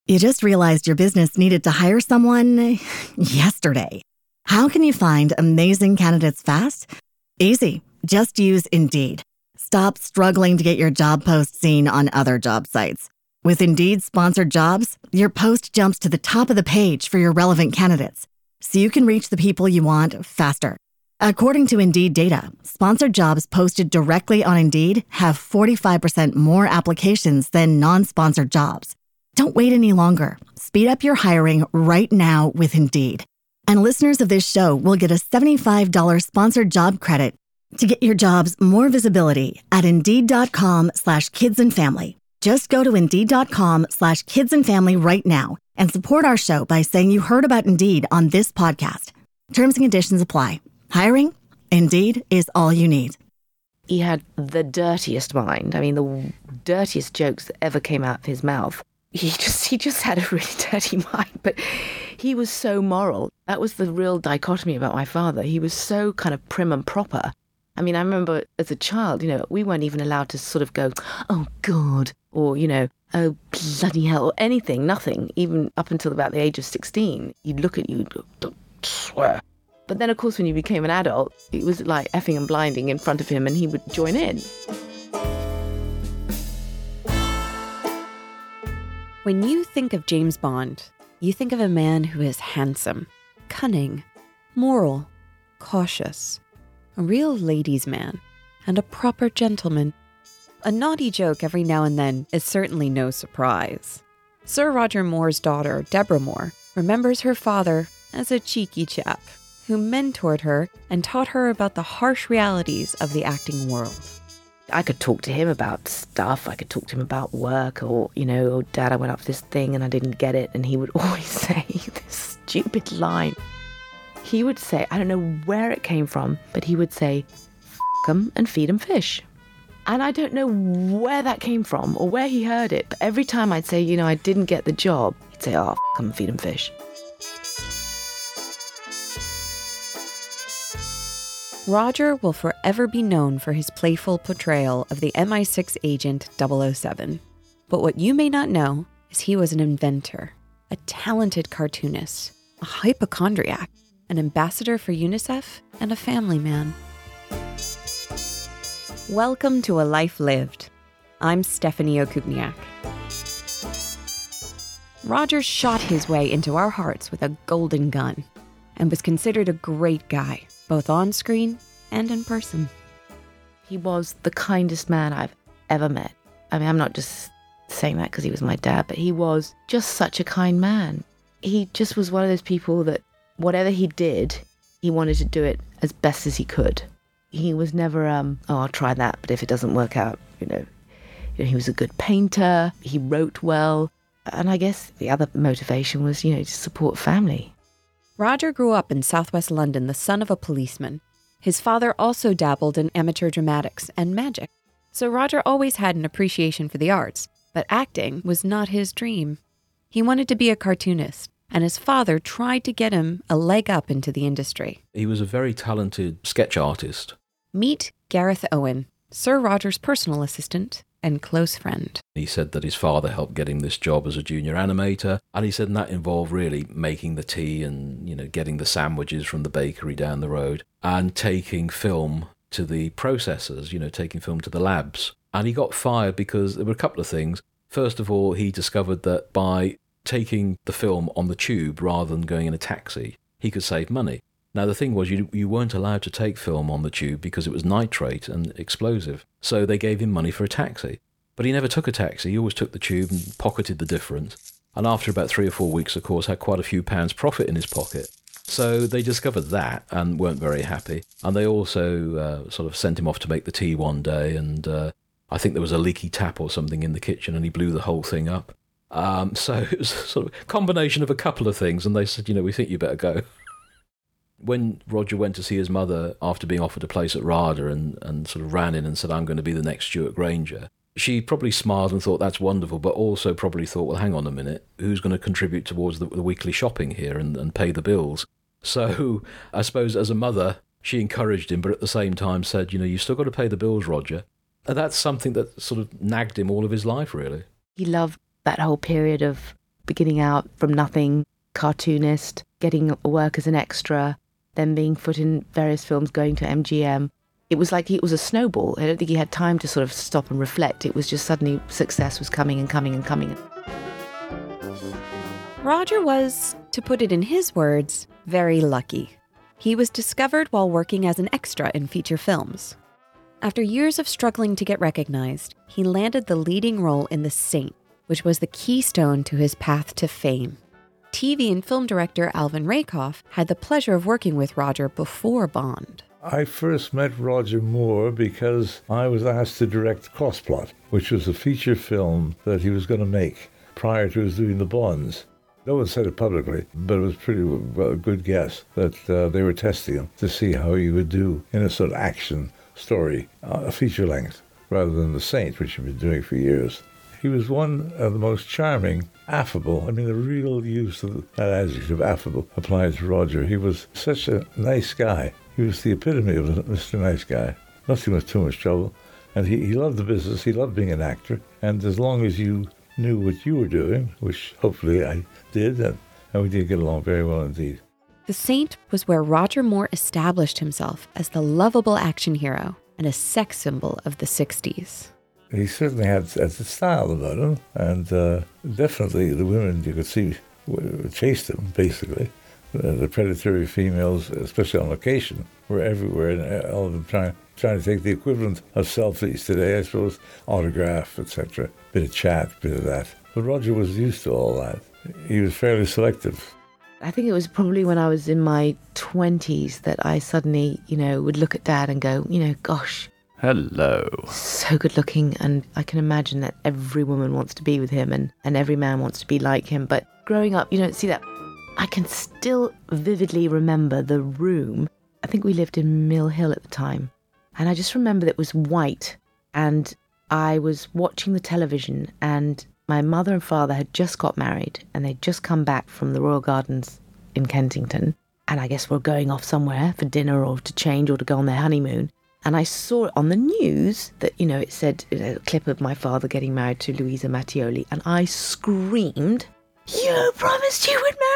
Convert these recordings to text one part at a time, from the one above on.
You just realized your business needed to hire someone yesterday. How can you find amazing candidates fast? Easy. Just use Indeed. Stop struggling to get your job post seen on other job sites. With Indeed sponsored jobs, your post jumps to the top of the page for your relevant candidates, so you can reach the people you want faster. According to Indeed data, sponsored jobs posted directly on Indeed have 45% more applications than non-sponsored jobs. Don't wait any longer. Speed up your hiring right now with Indeed. And listeners of this show will get a $75 sponsored job credit to get your jobs more visibility at Indeed.com/kidsandfamily. Just go to Indeed.com/kidsandfamily right now and support our show by saying you heard about Indeed on this podcast. Terms and conditions apply. Hiring? Indeed is all you need. He had the dirtiest mind. I mean, the dirtiest jokes that ever came out of his mouth. He just had a really dirty mind, but he was so moral. That was the real dichotomy about my father. He was so kind of prim and proper. I mean, I remember as a child, we weren't even allowed to sort of go, oh, God, or, oh, bloody hell, or anything, nothing, even up until about the age of 16. He'd look at you, don't swear. But then, of course, when you became an adult, it was like effing and blinding in front of him, and he would join in. When you think of James Bond, you think of a man who is handsome, cunning, moral, cautious, a real ladies' man, and a proper gentleman. A naughty joke every now and then is certainly no surprise. Sir Roger Moore's daughter, Deborah Moore, remembers her father as a cheeky chap who mentored her and taught her about the harsh realities of the acting world. I could talk to him about stuff. I could talk to him about work or, oh, Dad, I went up for this thing and I didn't get it. And he would always say this stupid line. He would say, I don't know where it came from, but he would say, f*** 'em and feed 'em fish. And I don't know where that came from or where he heard it. But every time I'd say, I didn't get the job, he'd say, oh, f*** 'em and feed 'em fish. Roger will forever be known for his playful portrayal of the MI6 agent 007. But what you may not know is he was an inventor, a talented cartoonist, a hypochondriac, an ambassador for UNICEF, and a family man. Welcome to A Life Lived. I'm Stephanie Okupniak. Roger shot his way into our hearts with a golden gun and was considered a great guy, both on screen and in person. He was the kindest man I've ever met. I mean, I'm not just saying that because he was my dad, but he was just such a kind man. He just was one of those people that whatever he did, he wanted to do it as best as he could. He was never, I'll try that, but if it doesn't work out, he was a good painter, he wrote well, and I guess the other motivation was, to support family. Roger grew up in southwest London, the son of a policeman. His father also dabbled in amateur dramatics and magic, so Roger always had an appreciation for the arts, but acting was not his dream. He wanted to be a cartoonist, and his father tried to get him a leg up into the industry. He was a very talented sketch artist. Meet Gareth Owen, Sir Roger's personal assistant and close friend. He said that his father helped get him this job as a junior animator, and he said that involved really making the tea and, getting the sandwiches from the bakery down the road and taking film to the processors, taking film to the labs. And he got fired because there were a couple of things. First of all, he discovered that by taking the film on the tube rather than going in a taxi, he could save money. Now, the thing was, you weren't allowed to take film on the tube because it was nitrate and explosive. So they gave him money for a taxi. But he never took a taxi. He always took the tube and pocketed the difference. And after about 3 or 4 weeks, of course, had quite a few pounds profit in his pocket. So they discovered that and weren't very happy. And they also sort of sent him off to make the tea one day. And I think there was a leaky tap or something in the kitchen and he blew the whole thing up. So it was sort of a combination of a couple of things. And they said, we think you better go. When Roger went to see his mother after being offered a place at RADA and sort of ran in and said, I'm going to be the next Stuart Granger, she probably smiled and thought that's wonderful, but also probably thought, well, hang on a minute, who's going to contribute towards the weekly shopping here and pay the bills? So I suppose as a mother, she encouraged him, but at the same time said, you've still got to pay the bills, Roger. And that's something that sort of nagged him all of his life, really. He loved that whole period of beginning out from nothing, cartoonist, getting work as an extra, then being put in various films, going to MGM. It was like it was a snowball. I don't think he had time to sort of stop and reflect. It was just suddenly success was coming and coming and coming. Roger was, to put it in his words, very lucky. He was discovered while working as an extra in feature films. After years of struggling to get recognized, he landed the leading role in The Saint, which was the keystone to his path to fame. TV and film director Alvin Rakoff had the pleasure of working with Roger before Bond. I first met Roger Moore because I was asked to direct Crossplot, which was a feature film that he was going to make prior to his doing the Bonds. No one said it publicly, but it was pretty well, a good guess that they were testing him to see how he would do in a sort of action story, a feature length, rather than The Saint, which he'd been doing for years. He was one of the most charming, affable. I mean, the real use of that adjective, affable, applied to Roger. He was such a nice guy. He was the epitome of Mr. Nice Guy. Nothing was too much trouble. And he loved the business. He loved being an actor. And as long as you knew what you were doing, which hopefully I did, and we did get along very well indeed. The Saint was where Roger Moore established himself as the lovable action hero and a sex symbol of the 60s. He certainly had a style about him, and definitely the women you could see chased him, basically. The predatory females, especially on location, were everywhere, and all of them trying to take the equivalent of selfies today, I suppose, autograph, etc. Bit of chat, bit of that. But Roger was used to all that. He was fairly selective. I think it was probably when I was in my 20s that I suddenly, would look at Dad and go, gosh. Hello. So good looking, and I can imagine that every woman wants to be with him and every man wants to be like him. But growing up, you don't see that. I can still vividly remember the room. I think we lived in Mill Hill at the time. And I just remember that it was white. And I was watching the television, and my mother and father had just got married, and they'd just come back from the Royal Gardens in Kensington. And I guess were going off somewhere for dinner or to change or to go on their honeymoon. And I saw it on the news that, it said a clip of my father getting married to Louisa Mattioli. And I screamed, "You promised you would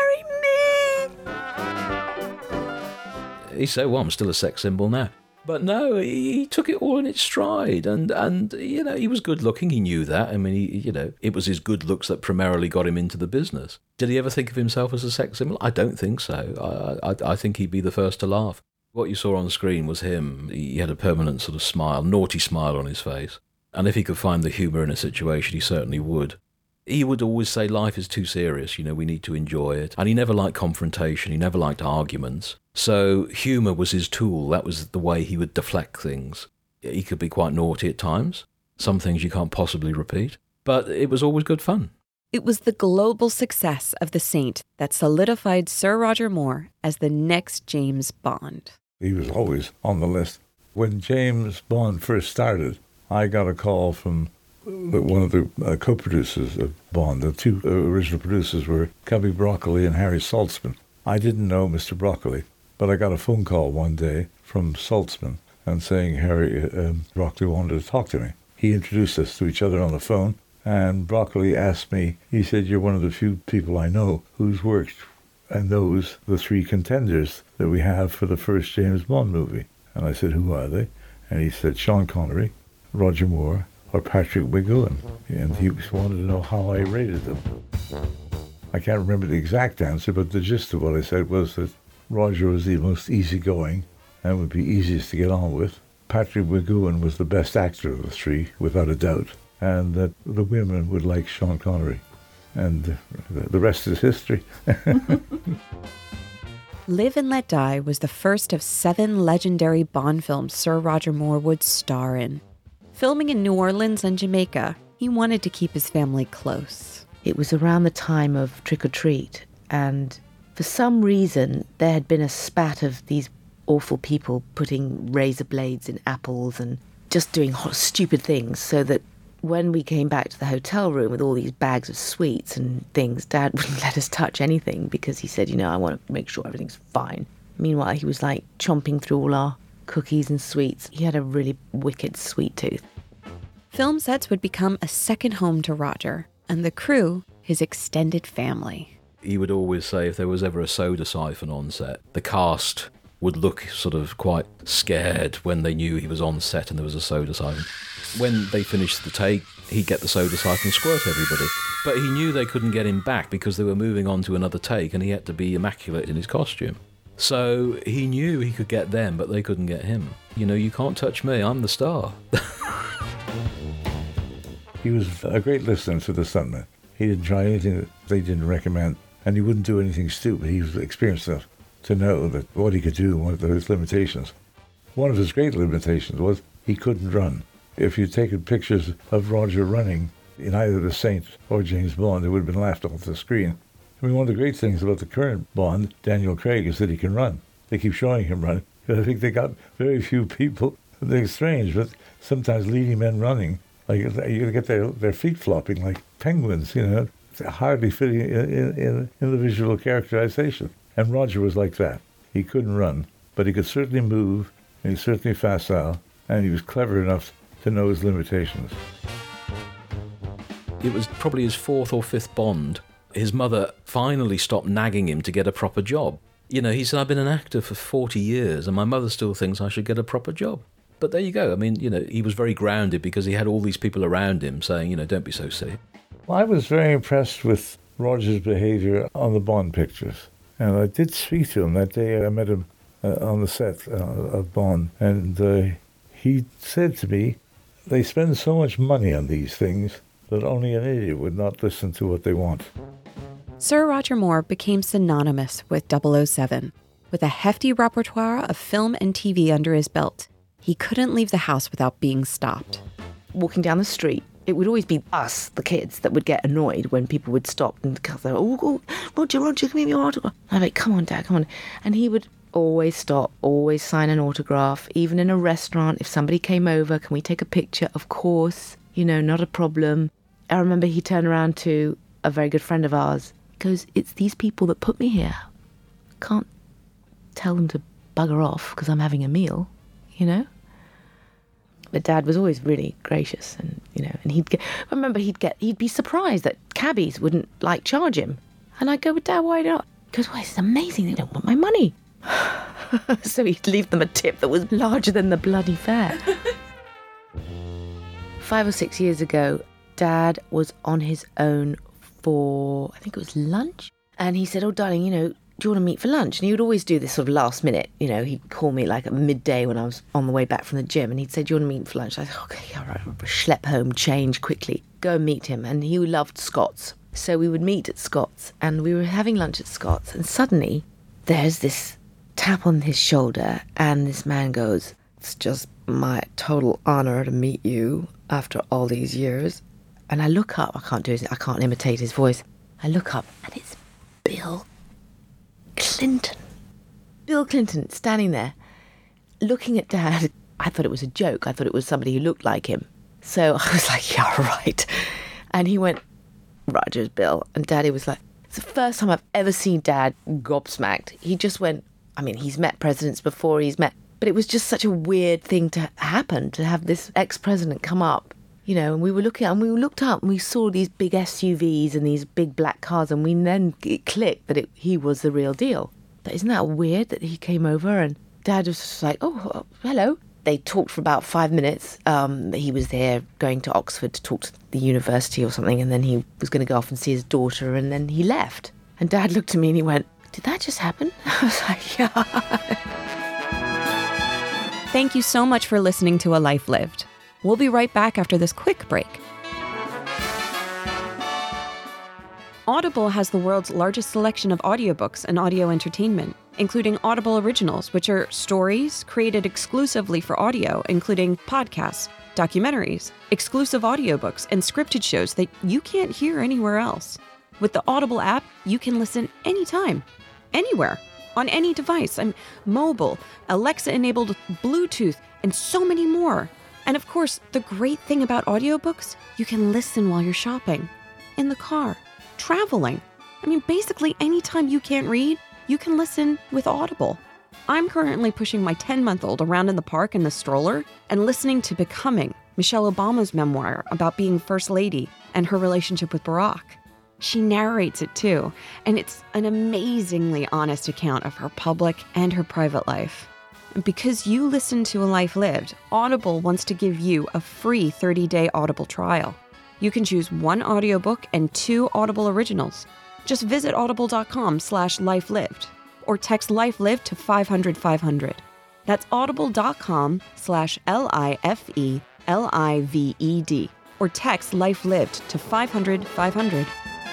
marry me!" He said, well, I'm still a sex symbol now. But no, he took it all in its stride. And he was good looking. He knew that. I mean, it was his good looks that primarily got him into the business. Did he ever think of himself as a sex symbol? I don't think so. I think he'd be the first to laugh. What you saw on the screen was him. He had a permanent sort of smile, naughty smile on his face. And if he could find the humour in a situation, he certainly would. He would always say life is too serious, we need to enjoy it. And he never liked confrontation, he never liked arguments. So humour was his tool, that was the way he would deflect things. He could be quite naughty at times, some things you can't possibly repeat. But it was always good fun. It was the global success of The Saint that solidified Sir Roger Moore as the next James Bond. He was always on the list. When James Bond first started, I got a call from one of the co-producers of Bond. The two original producers were Cubby Broccoli and Harry Saltzman. I didn't know Mr. Broccoli, but I got a phone call one day from Saltzman and saying Harry Broccoli wanted to talk to me. He introduced us to each other on the phone, and Broccoli asked me, he said, "You're one of the few people I know who's worked and knows the three contenders that we have for the first James Bond movie." And I said, "Who are they?" And he said, "Sean Connery, Roger Moore, or Patrick McGoohan." And he wanted to know how I rated them. I can't remember the exact answer, but the gist of what I said was that Roger was the most easygoing and would be easiest to get on with. Patrick McGoohan was the best actor of the three, without a doubt, and that the women would like Sean Connery. And the rest is history. Live and Let Die was the first of 7 legendary Bond films Sir Roger Moore would star in. Filming in New Orleans and Jamaica, he wanted to keep his family close. It was around the time of Trick or Treat, and for some reason there had been a spat of these awful people putting razor blades in apples and just doing stupid things, so that when we came back to the hotel room with all these bags of sweets and things, Dad wouldn't let us touch anything because he said, I want to make sure everything's fine. Meanwhile, he was chomping through all our cookies and sweets. He had a really wicked sweet tooth. Film sets would become a second home to Roger, and the crew his extended family. He would always say if there was ever a soda siphon on set, the cast would look sort of quite scared when they knew he was on set and there was a soda siphon. When they finished the take, he'd get the soda siphon and squirt everybody. But he knew they couldn't get him back because they were moving on to another take and he had to be immaculate in his costume. So he knew he could get them, but they couldn't get him. You know, you can't touch me, I'm the star. He was a great listener to the stuntmen. He didn't try anything that they didn't recommend, and he wouldn't do anything stupid. He was experienced enough to know that what he could do, what his limitations. One of his great limitations was he couldn't run. If you'd taken pictures of Roger running in either The Saint or James Bond, it would have been laughed off the screen. I mean, one of the great things about the current Bond, Daniel Craig, is that he can run. They keep showing him run. But I think they got very few people. They're strange, but sometimes leading men running, like you get their feet flopping like penguins, you know, hardly fitting in the visual characterization. And Roger was like that. He couldn't run, but he could certainly move, and he was certainly facile, and he was clever enough to know his limitations. It was probably his 4th or 5th Bond. His mother finally stopped nagging him to get a proper job. You know, he said, I've been an actor for 40 years and my mother still thinks I should get a proper job. But there you go. I mean, you know, he was very grounded because he had all these people around him saying, you know, don't be so silly. Well, I was very impressed with Roger's behavior on the Bond pictures. And I did speak to him that day. I met him on the set of Bond. And he said to me, they spend so much money on these things that only an idiot would not listen to what they want. Sir Roger Moore became synonymous with 007. With a hefty repertoire of film and TV under his belt, he couldn't leave the house without being stopped. Walking down the street, it would always be us, the kids, that would get annoyed when people would stop and say, oh, Roger, give me your autograph. I'm like, come on, Dad, come on. And he would always stop, always sign an autograph, even in a restaurant. If somebody came over, can we take a picture? Of course, you know, not a problem. I remember he turned around to a very good friend of ours. He goes, it's these people that put me here. Can't tell them to bugger off because I'm having a meal, you know? But Dad was always really gracious, and you know, and he'd be surprised that cabbies wouldn't like charge him. And I'd go, but Dad, why not? He goes, well, it's amazing, they don't want my money. So he'd leave them a tip that was larger than the bloody fare. 5 or 6 years ago, Dad was on his own for, I think it was lunch. And he said, oh, darling, you know, do you want to meet for lunch? And he would always do this sort of last minute. You know, he'd call me like at midday when I was on the way back from the gym. And he'd say, do you want to meet for lunch? I said, okay, all right, I'll schlep home, change quickly, go and meet him. And he loved Scott's. So we would meet at Scott's. And we were having lunch at Scott's. And suddenly there's this tap on his shoulder. And this man goes, it's just my total honor to meet you after all these years. And I look up, I can't imitate his voice. I look up and it's Bill Clinton. Bill Clinton standing there, looking at Dad. I thought it was a joke. I thought it was somebody who looked like him. So I was like, yeah, right. And he went, Roger's Bill. And Daddy was like, it's the first time I've ever seen Dad gobsmacked. He just went, I mean, he's met presidents before, but it was just such a weird thing to happen, to have this ex-president come up. You know, and we looked up and we saw these big SUVs and these big black cars, and it clicked that he was the real deal. But isn't that weird that he came over and Dad was just like, oh, hello. They talked for about 5 minutes. He was there going to Oxford to talk to the university or something, and then he was going to go off and see his daughter, and then he left. And Dad looked at me and he went, did that just happen? I was like, yeah. Thank you so much for listening to A Life Lived. We'll be right back after this quick break. Audible has the world's largest selection of audiobooks and audio entertainment, including Audible Originals, which are stories created exclusively for audio, including podcasts, documentaries, exclusive audiobooks, and scripted shows that you can't hear anywhere else. With the Audible app, you can listen anytime, anywhere, on any device. Mobile, Alexa-enabled Bluetooth, and so many more. And of course, the great thing about audiobooks, you can listen while you're shopping, in the car, traveling. Basically anytime you can't read, you can listen with Audible. I'm currently pushing my 10-month-old around in the park in the stroller and listening to Becoming, Michelle Obama's memoir about being First Lady and her relationship with Barack. She narrates it too, and it's an amazingly honest account of her public and her private life. And because you listen to A Life Lived, Audible wants to give you a free 30-day Audible trial. You can choose one audiobook and 2 Audible originals. Just visit audible.com/lifelived or text lifelived to 500-500. That's audible.com/LIFELIVED or text lifelived to 500-500.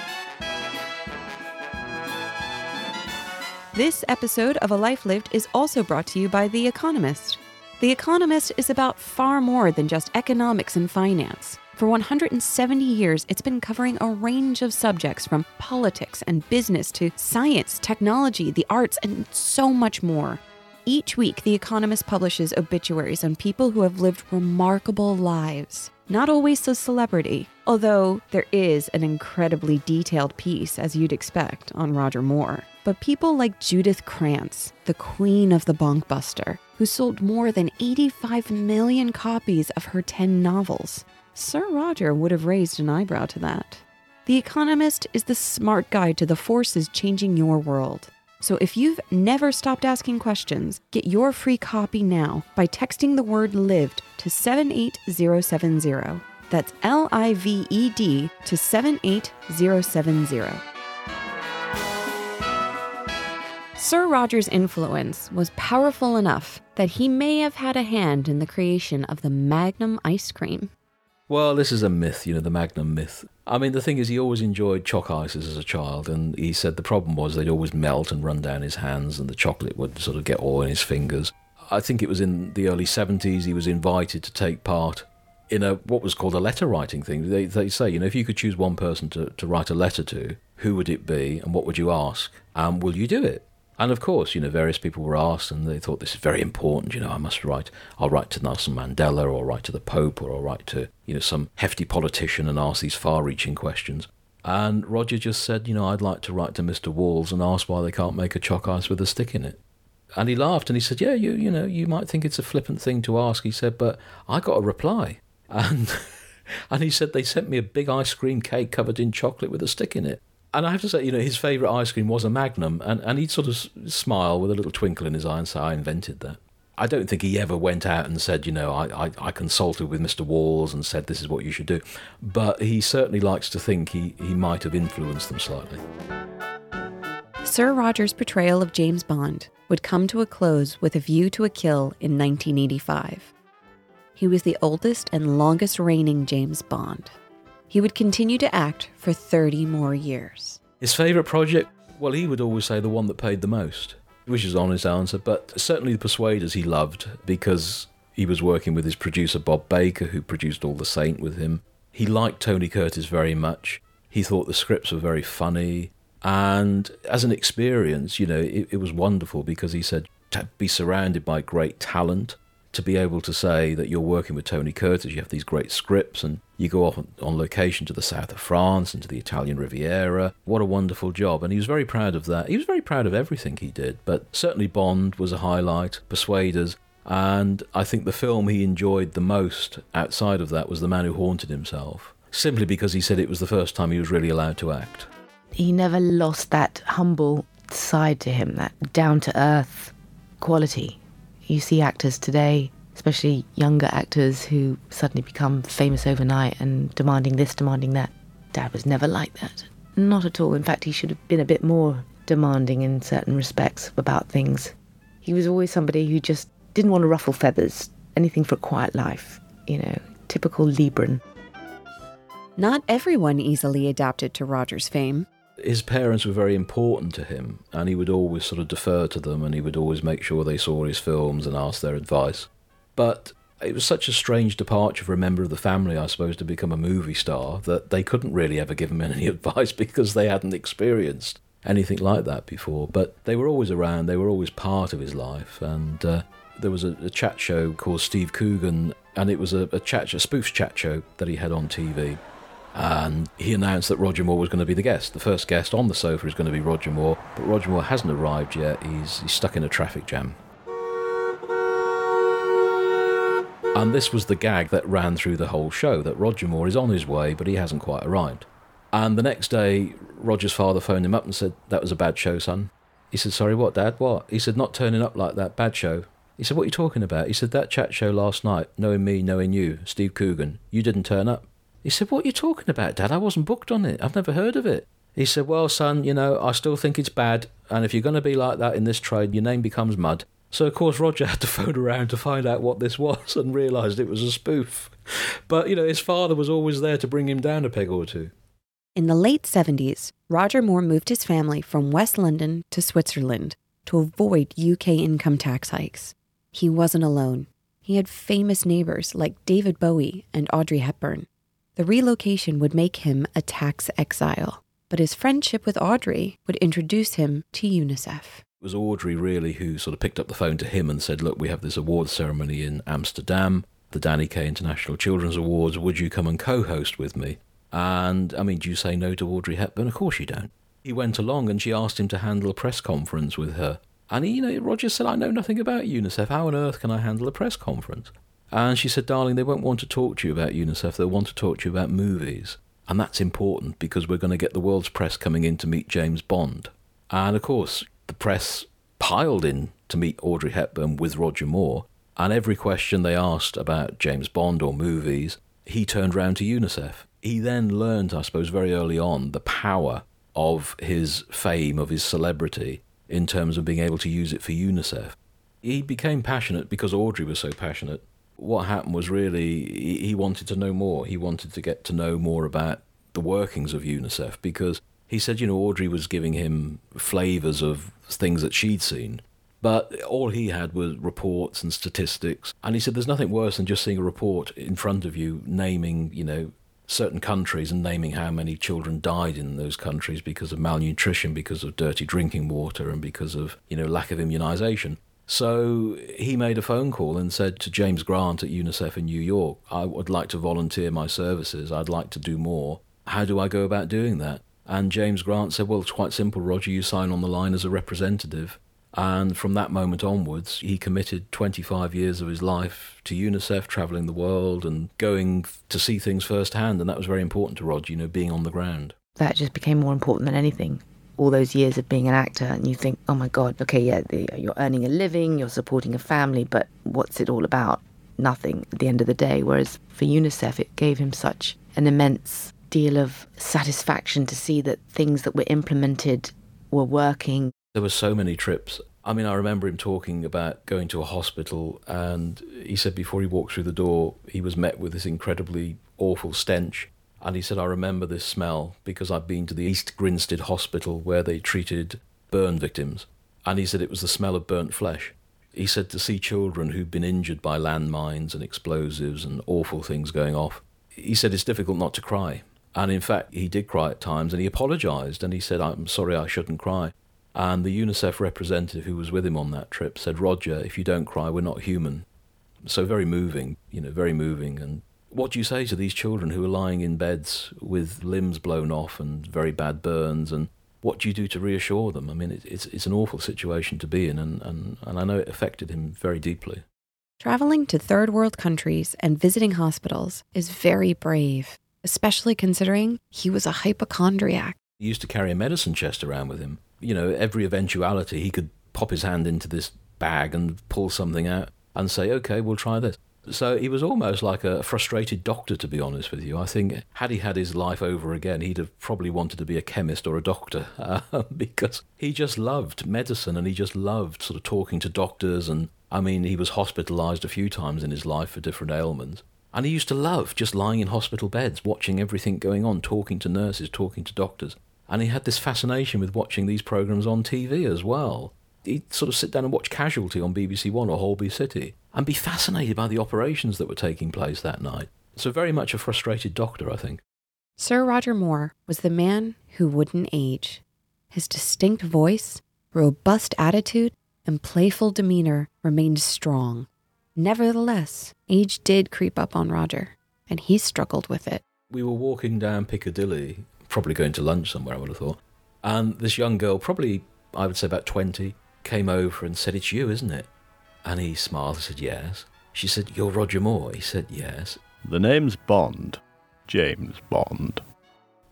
This episode of A Life Lived is also brought to you by The Economist. The Economist is about far more than just economics and finance. For 170 years, it's been covering a range of subjects from politics and business to science, technology, the arts, and so much more. Each week, The Economist publishes obituaries on people who have lived remarkable lives. Not always so celebrity, although there is an incredibly detailed piece, as you'd expect, on Roger Moore. But people like Judith Krantz, the queen of the bonkbuster, who sold more than 85 million copies of her 10 novels. Sir Roger would have raised an eyebrow to that. The Economist is the smart guide to the forces changing your world. So if you've never stopped asking questions, get your free copy now by texting the word LIVED to 78070. That's LIVED to 78070. Sir Roger's influence was powerful enough that he may have had a hand in the creation of the Magnum ice cream. Well, this is a myth, the Magnum myth. I mean, the thing is, he always enjoyed chalk ices as a child, and he said the problem was they'd always melt and run down his hands, and the chocolate would sort of get all in his fingers. I think it was in the early 70s he was invited to take part in what was called a letter writing thing. They say, if you could choose one person to write a letter to, who would it be, and what would you ask? Will you do it? And of course, various people were asked, and they thought this is very important. I'll write to Nelson Mandela, or write to the Pope, or I'll write to, some hefty politician and ask these far-reaching questions. And Roger just said, I'd like to write to Mr. Walls and ask why they can't make a chalk ice with a stick in it. And he laughed and he said, yeah, you might think it's a flippant thing to ask. He said, but I got a reply. And he said they sent me a big ice cream cake covered in chocolate with a stick in it. And I have to say, his favourite ice cream was a Magnum, and he'd sort of smile with a little twinkle in his eye and say, I invented that. I don't think he ever went out and said, I consulted with Mr. Walls and said this is what you should do. But he certainly likes to think he might have influenced them slightly. Sir Roger's portrayal of James Bond would come to a close with A View to a Kill in 1985. He was the oldest and longest reigning James Bond. He would continue to act for 30 more years. His favourite project? Well, he would always say the one that paid the most, which is an honest answer, but certainly The Persuaders he loved because he was working with his producer Bob Baker, who produced All the Saint with him. He liked Tony Curtis very much. He thought the scripts were very funny. And as an experience, it was wonderful because he said to be surrounded by great talent, to be able to say that you're working with Tony Curtis, you have these great scripts and you go off on location to the south of France and to the Italian Riviera. What a wonderful job. And he was very proud of that. He was very proud of everything he did, but certainly Bond was a highlight, Persuaders, and I think the film he enjoyed the most outside of that was The Man Who Haunted Himself, simply because he said it was the first time he was really allowed to act. He never lost that humble side to him, that down-to-earth quality. You see actors today, especially younger actors who suddenly become famous overnight and demanding this, demanding that. Dad was never like that. Not at all. In fact, he should have been a bit more demanding in certain respects about things. He was always somebody who just didn't want to ruffle feathers, anything for a quiet life, typical Libran. Not everyone easily adapted to Roger's fame. His parents were very important to him, and he would always sort of defer to them, and he would always make sure they saw his films and ask their advice. But it was such a strange departure for a member of the family, I suppose, to become a movie star, that they couldn't really ever give him any advice because they hadn't experienced anything like that before. But they were always around, they were always part of his life, and there was a chat show called Steve Coogan, and it was a spoof chat show that he had on TV. And he announced that Roger Moore was going to be the guest. The first guest on the sofa is going to be Roger Moore, but Roger Moore hasn't arrived yet. He's stuck in a traffic jam. And this was the gag that ran through the whole show, that Roger Moore is on his way, but he hasn't quite arrived. And the next day, Roger's father phoned him up and said, "That was a bad show, son." He said, "Sorry, what, Dad? What?" He said, "Not turning up like that, bad show." He said, "What are you talking about?" He said, "That chat show last night, knowing me, knowing you, Steve Coogan, you didn't turn up." He said, "What are you talking about, Dad? I wasn't booked on it. I've never heard of it." He said, "Well, son, I still think it's bad, and if you're going to be like that in this trade, your name becomes mud." So, of course, Roger had to phone around to find out what this was and realised it was a spoof. But, his father was always there to bring him down a peg or two. In the late 70s, Roger Moore moved his family from West London to Switzerland to avoid UK income tax hikes. He wasn't alone. He had famous neighbours like David Bowie and Audrey Hepburn. The relocation would make him a tax exile, but his friendship with Audrey would introduce him to UNICEF. It was Audrey, really, who sort of picked up the phone to him and said, "Look, we have this awards ceremony in Amsterdam, the Danny Kaye International Children's Awards. Would you come and co-host with me?" And, do you say no to Audrey Hepburn? Of course you don't. He went along and she asked him to handle a press conference with her. And, Roger said, "I know nothing about UNICEF. How on earth can I handle a press conference?" And she said, "Darling, they won't want to talk to you about UNICEF. They'll want to talk to you about movies. And that's important because we're going to get the world's press coming in to meet James Bond." And, of course, the press piled in to meet Audrey Hepburn with Roger Moore, and every question they asked about James Bond or movies, he turned round to UNICEF. He then learned, I suppose, very early on, the power of his fame, of his celebrity, in terms of being able to use it for UNICEF. He became passionate because Audrey was so passionate. What happened was really he wanted to know more. He wanted to get to know more about the workings of UNICEF because he said, Audrey was giving him flavours of things that she'd seen. But all he had was reports and statistics. And he said there's nothing worse than just seeing a report in front of you naming, certain countries and naming how many children died in those countries because of malnutrition, because of dirty drinking water, and because of, lack of immunisation. So he made a phone call and said to James Grant at UNICEF in New York, "I would like to volunteer my services. I'd like to do more. How do I go about doing that?" And James Grant said, "Well, it's quite simple, Roger. You sign on the line as a representative." And from that moment onwards, he committed 25 years of his life to UNICEF, travelling the world and going to see things firsthand. And that was very important to Roger, being on the ground. That just became more important than anything. All those years of being an actor, and you think, oh my God, okay, yeah, you're earning a living, you're supporting a family, but what's it all about? Nothing at the end of the day. Whereas for UNICEF, it gave him such an immense deal of satisfaction to see that things that were implemented were working. There were so many trips. I remember him talking about going to a hospital, and he said before he walked through the door, he was met with this incredibly awful stench. And he said, "I remember this smell because I've been to the East Grinstead Hospital where they treated burn victims." And he said it was the smell of burnt flesh. He said to see children who'd been injured by landmines and explosives and awful things going off, he said it's difficult not to cry. And in fact, he did cry at times, and he apologised, and he said, "I'm sorry, I shouldn't cry." And the UNICEF representative who was with him on that trip said, "Roger, if you don't cry, we're not human." So very moving, very moving. And what do you say to these children who are lying in beds with limbs blown off and very bad burns? And what do you do to reassure them? It's an awful situation to be in, and I know it affected him very deeply. Traveling to third world countries and visiting hospitals is very brave, especially considering he was a hypochondriac. He used to carry a medicine chest around with him. Every eventuality, he could pop his hand into this bag and pull something out and say, "Okay, we'll try this." So he was almost like a frustrated doctor, to be honest with you. I think had he had his life over again, he'd have probably wanted to be a chemist or a doctor because he just loved medicine, and he just loved sort of talking to doctors. And he was hospitalised a few times in his life for different ailments. And he used to love just lying in hospital beds, watching everything going on, talking to nurses, talking to doctors. And he had this fascination with watching these programmes on TV as well. He'd sort of sit down and watch Casualty on BBC One or Holby City and be fascinated by the operations that were taking place that night. So very much a frustrated doctor, I think. Sir Roger Moore was the man who wouldn't age. His distinct voice, robust attitude, and playful demeanour remained strong. Nevertheless, age did creep up on Roger, and he struggled with it. We were walking down Piccadilly, probably going to lunch somewhere, I would have thought. And this young girl, probably, I would say about 20, came over and said, "It's you, isn't it?" And he smiled and said, "Yes." She said, "You're Roger Moore?" He said, "Yes." "The name's Bond. James Bond."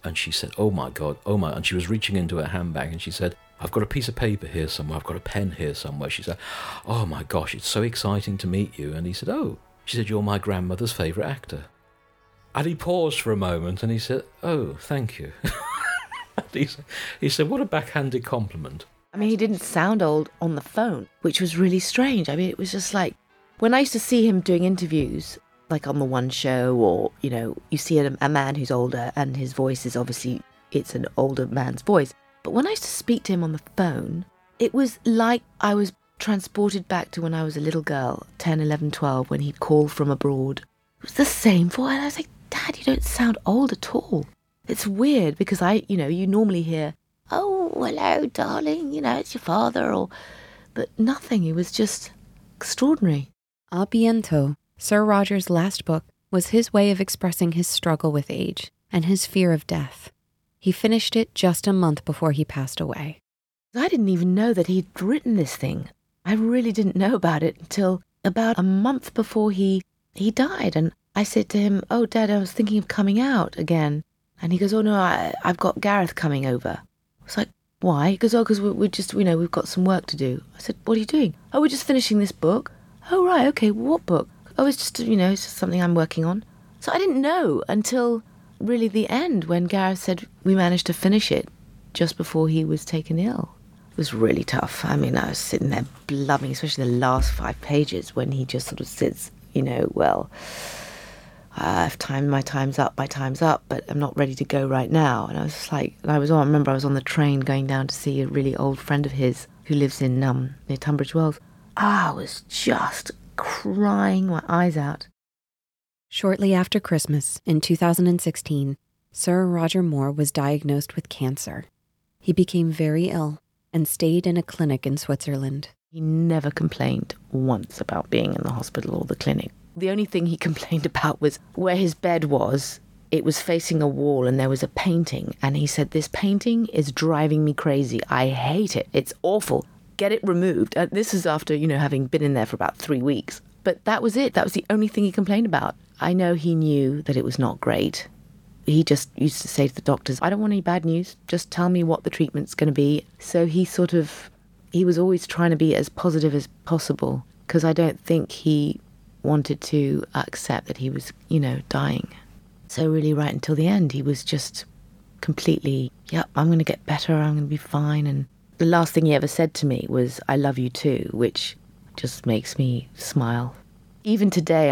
And she said, oh my God, oh my. And she was reaching into her handbag and she said, I've got a piece of paper here somewhere. I've got a pen here somewhere. She said, oh my gosh, it's so exciting to meet you. And he said, oh. She said, you're my grandmother's favourite actor. And he paused for a moment and he said, oh, thank you. He said, what a backhanded compliment. I mean, he didn't sound old on the phone, which was really strange. I mean, it was just like, when I used to see him doing interviews, like on the One Show, or, you know, you see a man who's older and his voice is obviously, it's an older man's voice. But when I used to speak to him on the phone, it was like I was transported back to when I was a little girl, 10, 11, 12, when he'd call from abroad. It was the same voice. And I was like, Dad, you don't sound old at all. It's weird because you normally hear, oh, hello, darling, it's your father, but nothing. It was just extraordinary. A Bientôt, Sir Roger's last book, was his way of expressing his struggle with age and his fear of death. He finished it just a month before he passed away. I didn't even know that he'd written this thing. I really didn't know about it until about a month before he died. And I said to him, oh, Dad, I was thinking of coming out again. And he goes, oh, no, I've got Gareth coming over. I was like, why? He goes, oh, because we're just, we've got some work to do. I said, what are you doing? Oh, we're just finishing this book. Oh, right, okay, what book? Oh, it's just, it's just something I'm working on. So I didn't know until really the end when Gareth said we managed to finish it just before he was taken ill. It was really tough. I mean, I was sitting there blubbing, especially the last 5 pages when he just sort of sits, I've timed my time's up, but I'm not ready to go right now. And I was just like, I remember I was on the train going down to see a really old friend of his who lives in near Tunbridge Wells. I was just crying my eyes out. Shortly after Christmas in 2016, Sir Roger Moore was diagnosed with cancer. He became very ill and stayed in a clinic in Switzerland. He never complained once about being in the hospital or the clinic. The only thing he complained about was where his bed was. It was facing a wall and there was a painting. And he said, this painting is driving me crazy. I hate it. It's awful. Get it removed. This is after, having been in there for about 3 weeks. But that was it. That was the only thing he complained about. I know he knew that it was not great. He just used to say to the doctors, I don't want any bad news. Just tell me what the treatment's going to be. So he was always trying to be as positive as possible because I don't think he wanted to accept that he was, dying. So really right until the end, he was just completely, yep, I'm going to get better, I'm going to be fine. And the last thing he ever said to me was, I love you too, which just makes me smile. Even today,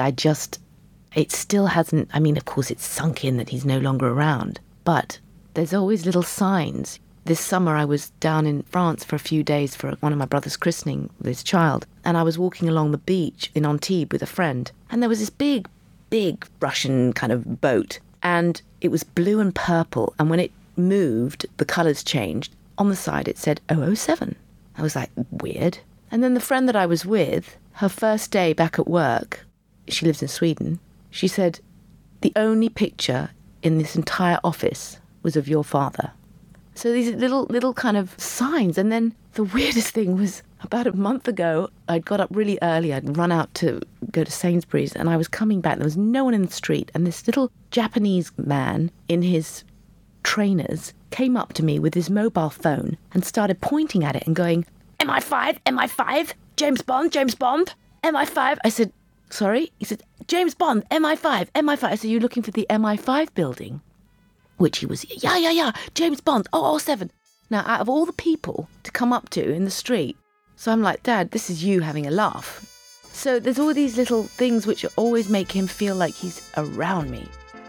it still hasn't, of course it's sunk in that he's no longer around, but there's always little signs. This summer I was down in France for a few days for one of my brother's christening with his child, and I was walking along the beach in Antibes with a friend, and there was this big Russian kind of boat, and it was blue and purple, and when it moved, the colours changed. On the side it said 007. I was like, weird. And then the friend that I was with, her first day back at work, she lives in Sweden, she said, the only picture in this entire office was of your father. So these little kind of signs. And then the weirdest thing was about a month ago, I'd got up really early. I'd run out to go to Sainsbury's and I was coming back. There was no one in the street. And this little Japanese man in his trainers came up to me with his mobile phone and started pointing at it and going, MI5, MI5, James Bond, MI5. I said, sorry? He said, James Bond, MI5. I said, you're looking for the MI5 building? Which he was, yeah, James Bond, 007. Now, out of all the people to come up to in the street, so I'm like, Dad, this is you having a laugh. So there's all these little things which always make him feel like he's around me.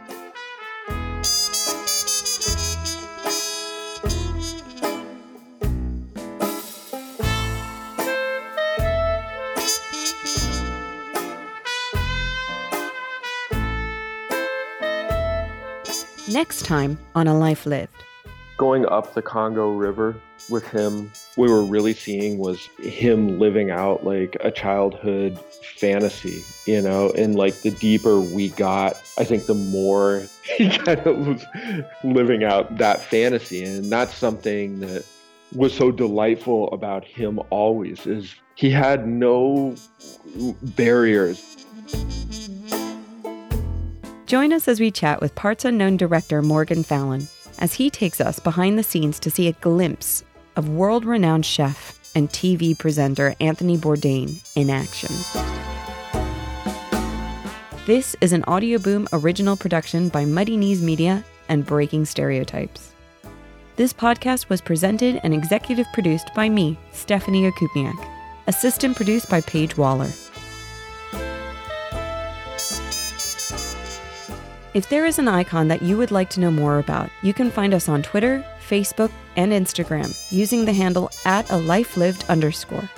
Next time on A Life Lived. Going up the Congo River with him, we were really seeing was him living out like a childhood fantasy, and like the deeper we got, I think the more he kind of was living out that fantasy. And that's something that was so delightful about him always, is he had no barriers. Join us as we chat with Parts Unknown director Morgan Fallon. as he takes us behind the scenes to see a glimpse of world-renowned chef and TV presenter Anthony Bourdain in action. This is an Audio Boom original production by Muddy Knees Media and Breaking Stereotypes. This podcast was presented and executive produced by me, Stephanie Okupniak, assistant produced by Paige Waller. If there is an icon that you would like to know more about, you can find us on Twitter, Facebook, and Instagram using the handle @alifelived_.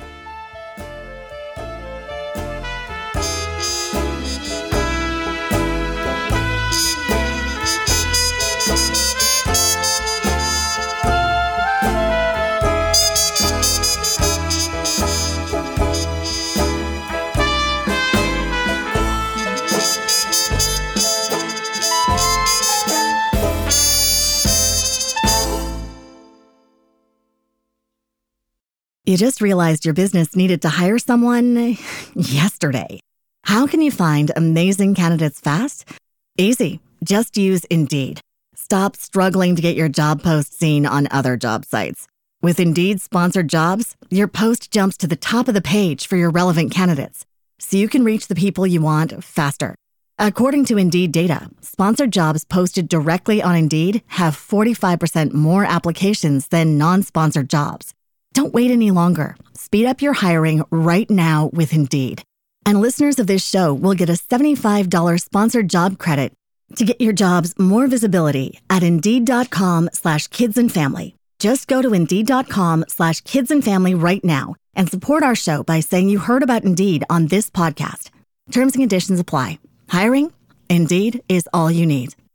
You just realized your business needed to hire someone yesterday. How can you find amazing candidates fast? Easy. Just use Indeed. Stop struggling to get your job post seen on other job sites. With Indeed sponsored jobs, your post jumps to the top of the page for your relevant candidates, so you can reach the people you want faster. According to Indeed data, sponsored jobs posted directly on Indeed have 45% more applications than non-sponsored jobs. Don't wait any longer. Speed up your hiring right now with Indeed. And listeners of this show will get a $75 sponsored job credit to get your jobs more visibility at Indeed.com/kidsandfamily. Just go to Indeed.com/kidsandfamily right now and support our show by saying you heard about Indeed on this podcast. Terms and conditions apply. Hiring? Indeed is all you need.